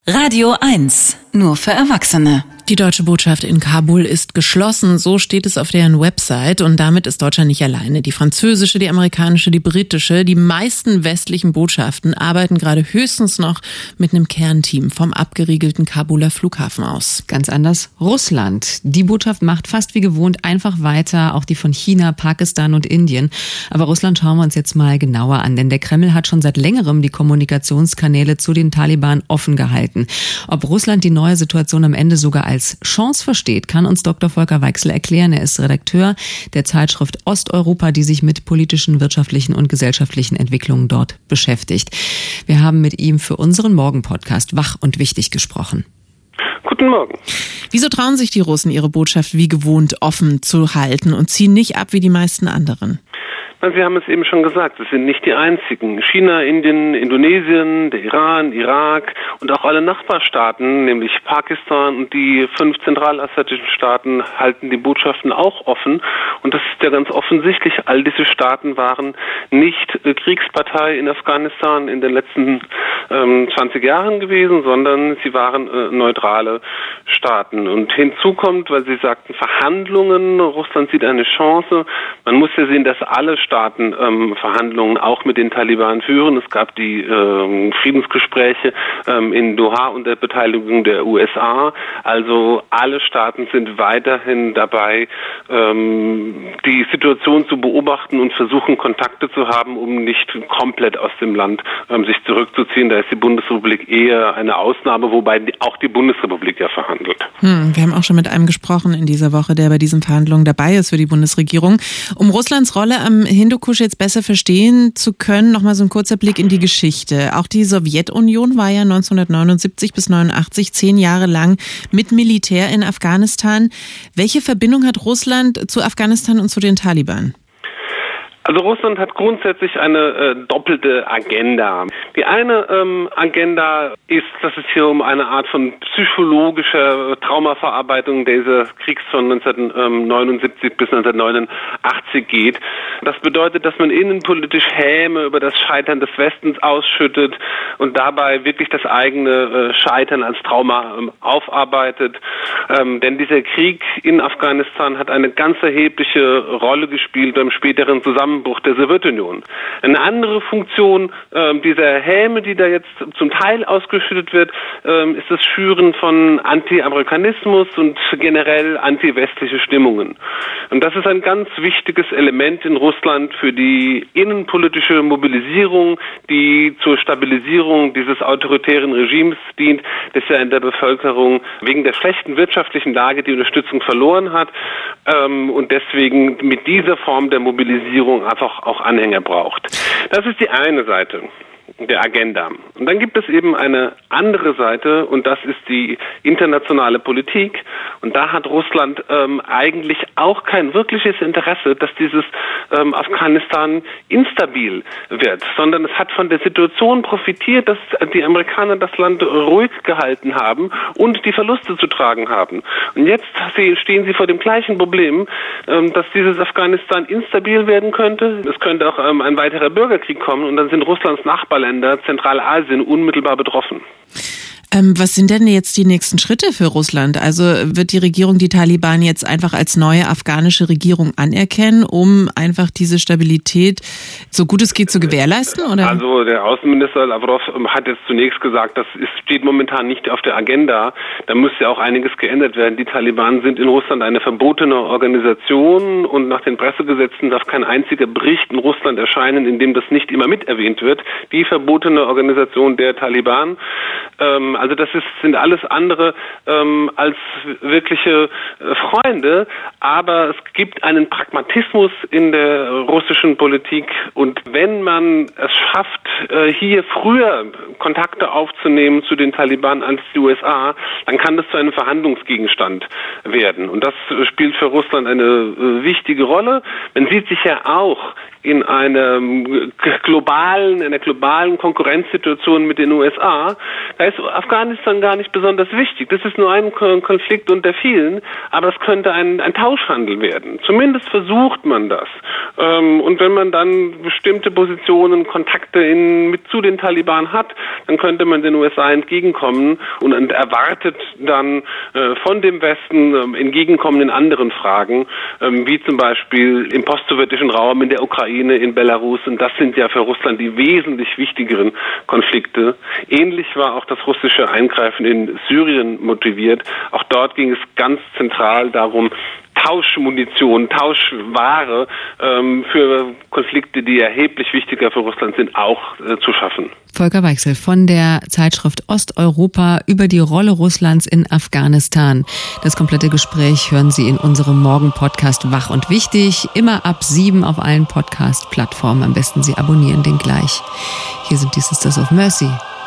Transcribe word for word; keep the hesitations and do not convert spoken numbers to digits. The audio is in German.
Radio eins, nur für Erwachsene. Die deutsche Botschaft in Kabul ist geschlossen, so steht es auf deren Website. Und damit ist Deutschland nicht alleine. Die französische, die amerikanische, die britische, die meisten westlichen Botschaften arbeiten gerade höchstens noch mit einem Kernteam vom abgeriegelten Kabuler Flughafen aus. Ganz anders Russland. Die Botschaft macht fast wie gewohnt einfach weiter, auch die von China, Pakistan und Indien. Aber Russland schauen wir uns jetzt mal genauer an, denn der Kreml hat schon seit längerem die Kommunikationskanäle zu den Taliban offen gehalten. Ob Russland die neue Situation am Ende sogar als als Chance versteht, kann uns Doktor Volker Weichsel erklären. Er ist Redakteur der Zeitschrift Osteuropa, die sich mit politischen, wirtschaftlichen und gesellschaftlichen Entwicklungen dort beschäftigt. Wir haben mit ihm für unseren Morgen-Podcast Wach und Wichtig gesprochen. Guten Morgen. Wieso trauen sich die Russen, ihre Botschaft wie gewohnt offen zu halten und ziehen nicht ab wie die meisten anderen? Sie haben es eben schon gesagt, es sind nicht die einzigen. China, Indien, Indonesien, der Iran, Irak und auch alle Nachbarstaaten, nämlich Pakistan und die fünf zentralasiatischen Staaten, halten die Botschaften auch offen. Und das ist ja ganz offensichtlich. All diese Staaten waren nicht Kriegspartei in Afghanistan in den letzten ähm, zwanzig Jahren gewesen, sondern sie waren äh, neutrale Staaten. Und hinzu kommt, weil Sie sagten Verhandlungen, Russland sieht eine Chance. Man muss ja sehen, dass alle Staaten ähm, Verhandlungen auch mit den Taliban führen. Es gab die ähm, Friedensgespräche ähm, in Doha unter Beteiligung der U S A. Also alle Staaten sind weiterhin dabei, ähm, die Situation zu beobachten und versuchen, Kontakte zu haben, um nicht komplett aus dem Land ähm, sich zurückzuziehen. Da ist die Bundesrepublik eher eine Ausnahme, wobei die, auch die Bundesrepublik ja verhandelt. Hm, wir haben auch schon mit einem gesprochen in dieser Woche, der bei diesen Verhandlungen dabei ist für die Bundesregierung. Um Russlands Rolle am Hindukusch jetzt besser verstehen zu können, nochmal so ein kurzer Blick in die Geschichte. Auch die Sowjetunion war ja neunzehnhundertneunundsiebzig bis neunundachtzig zehn Jahre lang mit Militär in Afghanistan. Welche Verbindung hat Russland zu Afghanistan und zu den Taliban? Also Russland hat grundsätzlich eine äh, doppelte Agenda. Die eine ähm, Agenda ist, dass es hier um eine Art von psychologischer Traumaverarbeitung dieses Kriegs von neunzehnhundertneunundsiebzig bis neunzehnhundertneunundachtzig geht. Das bedeutet, dass man innenpolitisch Häme über das Scheitern des Westens ausschüttet und dabei wirklich das eigene äh, Scheitern als Trauma ähm, aufarbeitet. Ähm, denn dieser Krieg in Afghanistan hat eine ganz erhebliche Rolle gespielt beim späteren Zusammenbruch der Sowjetunion. Eine andere Funktion äh, dieser Häme, die da jetzt zum Teil ausgeschüttet wird, äh, ist das Schüren von Anti-Amerikanismus und generell anti-westliche Stimmungen. Und das ist ein ganz wichtiges Element in Russland für die innenpolitische Mobilisierung, die zur Stabilisierung dieses autoritären Regimes dient, das ja in der Bevölkerung wegen der schlechten wirtschaftlichen Lage die Unterstützung verloren hat ähm, und deswegen mit dieser Form der Mobilisierung einfach auch Anhänger braucht. Das ist die eine Seite der Agenda. Und dann gibt es eben eine andere Seite und das ist die internationale Politik. Und da hat Russland ähm, eigentlich auch kein wirkliches Interesse, dass dieses ähm, Afghanistan instabil wird, sondern es hat von der Situation profitiert, dass die Amerikaner das Land ruhig gehalten haben und die Verluste zu tragen haben. Und jetzt stehen sie vor dem gleichen Problem, ähm, dass dieses Afghanistan instabil werden könnte. Es könnte auch ähm, ein weiterer Bürgerkrieg kommen und dann sind Russlands Nachbarländer Zentralasien unmittelbar betroffen. Ähm, was sind denn jetzt die nächsten Schritte für Russland? Also wird die Regierung die Taliban jetzt einfach als neue afghanische Regierung anerkennen, um einfach diese Stabilität so gut es geht zu gewährleisten? Oder? Also der Außenminister Lavrov hat jetzt zunächst gesagt, das ist, steht momentan nicht auf der Agenda. Da müsste ja auch einiges geändert werden. Die Taliban sind in Russland eine verbotene Organisation und nach den Pressegesetzen darf kein einziger Bericht in Russland erscheinen, in dem das nicht immer mit erwähnt wird. Die verbotene Organisation der Taliban. Ähm, Also das ist, sind alles andere ähm, als wirkliche äh, Freunde, aber es gibt einen Pragmatismus in der russischen Politik und wenn man es schafft, äh, hier früher Kontakte aufzunehmen zu den Taliban als die U S A, dann kann das zu einem Verhandlungsgegenstand werden und das spielt für Russland eine äh, wichtige Rolle. Man sieht sich ja auch in einer globalen, in einer globalen Konkurrenzsituation mit den U S A. Da ist Afghanistan gar nicht besonders wichtig. Das ist nur ein Konflikt unter vielen, aber es könnte ein, ein Tauschhandel werden. Zumindest versucht man das. Und wenn man dann bestimmte Positionen, Kontakte in, mit zu den Taliban hat, dann könnte man den U S A entgegenkommen und erwartet dann von dem Westen Entgegenkommen in anderen Fragen, wie zum Beispiel im postsowjetischen Raum, in der Ukraine, in Belarus. Und das sind ja für Russland die wesentlich wichtigeren Konflikte. Ähnlich war auch das russische Eingreifen in Syrien motiviert. Auch dort ging es ganz zentral darum, Tauschmunition, Tauschware ähm, für Konflikte, die erheblich wichtiger für Russland sind, auch äh, zu schaffen. Volker Weichsel von der Zeitschrift Osteuropa über die Rolle Russlands in Afghanistan. Das komplette Gespräch hören Sie in unserem Morgen-Podcast Wach und Wichtig, immer ab sieben auf allen Podcast-Plattformen. Am besten Sie abonnieren den gleich. Hier sind die Sisters of Mercy.